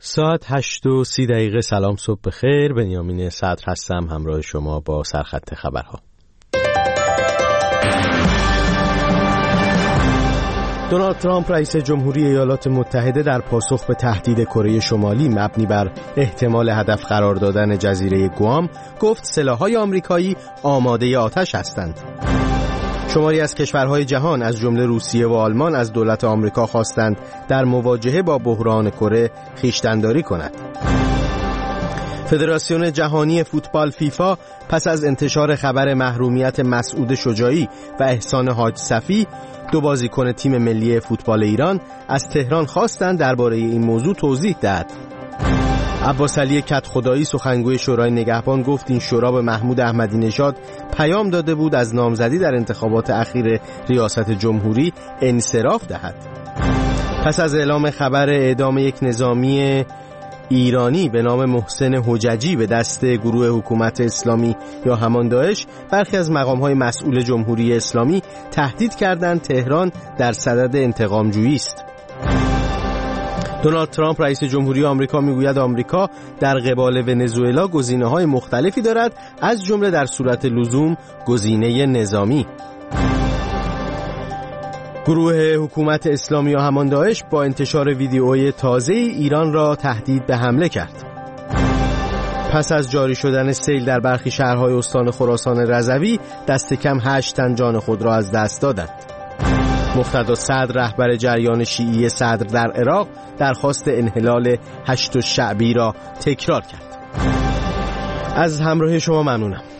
ساعت 8:30 سلام، صبح بخیر. بنیامین صدر هستم همراه شما با سرخط خبرها. دونالد ترامپ رئیس جمهوری ایالات متحده در پاسخ به تهدید کره شمالی مبنی بر احتمال هدف قرار دادن جزیره گوام گفت سلاح‌های آمریکایی آماده آتش هستند. شماری از کشورهای جهان از جمله روسیه و آلمان از دولت آمریکا خواستند در مواجهه با بحران کره خویشتن‌داری کند. فدراسیون جهانی فوتبال فیفا پس از انتشار خبر محرومیت مسعود شجاعی و احسان حاج صفی، دو بازیکن تیم ملی فوتبال ایران، از تهران خواستند درباره این موضوع توضیح دهد. عباس علی کدخدایی سخنگوی شورای نگهبان گفت این شورا به محمود احمدی نژاد پیام داده بود از نامزدی در انتخابات اخیر ریاست جمهوری انصراف دهد. پس از اعلام خبر اعدام یک نظامی ایرانی به نام محسن حججی به دست گروه حکومت اسلامی یا همان داعش، برخی از مقام‌های مسئول جمهوری اسلامی تهدید کردند تهران در صدد انتقام‌جویی است. دونالد ترامپ رئیس جمهوری آمریکا میگوید آمریکا در قبال ونزوئلا گزینه‌های مختلفی دارد، از جمله در صورت لزوم گزینه نظامی. گروه حکومت اسلامی یا همان داعش با انتشار ویدیوی تازه ایران را تهدید به حمله کرد. پس از جاری شدن سیل در برخی شهرهای استان خراسان رضوی، دست کم 8 تن جان خود را از دست دادند. مقتدا صدر رهبر جریان شیعی صدر در عراق درخواست انحلال 8 شعبی را تکرار کرد. از همراهی شما ممنونم.